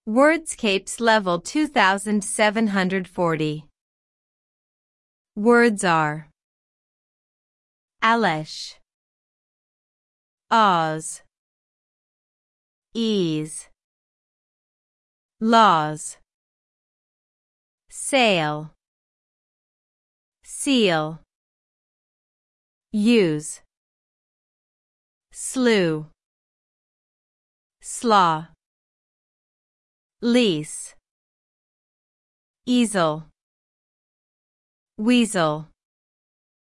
Wordscapes level 2740. Words are Alish, Oz, Ease, Laws, Sail, Seal, Use, Slew, Slaw, Lease, Easel, Weasel.